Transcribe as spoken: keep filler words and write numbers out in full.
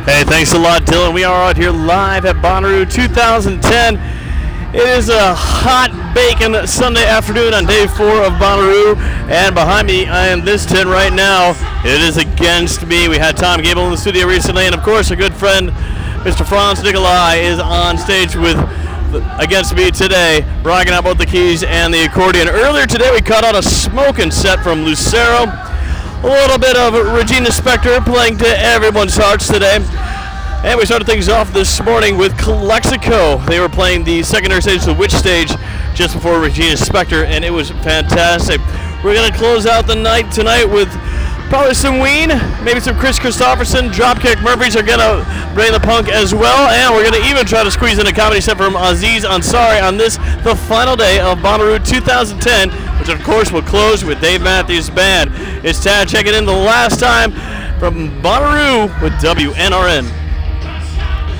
Hey, thanks a lot, Dylan. We are out here live at Bonnaroo two thousand ten. It is a hot bacon Sunday afternoon on day four of Bonnaroo, and behind me I am this tin right now. It is Against Me. We had Tom Gable in the studio recently, and of course our good friend Mister Franz Nicolai is on stage with Against Me today, bragging about the keys and the accordion. Earlier today we cut out a smoking set from Lucero. A little bit of Regina Spektor playing to everyone's hearts today. And we started things off this morning with Calexico. They were playing the secondary stage, the Witch stage, just before Regina Spektor, and it was fantastic. We're going to close out the night tonight with probably some Ween, maybe some Chris Christopherson. Dropkick Murphys are going to bring the punk as well, and we're going to even try to squeeze in a comedy set from Aziz Ansari on this, the final day of Bonnaroo two thousand ten, which of course will close with Dave Matthews Band. It's Tad checking in the last time from Bonnaroo with W N R N.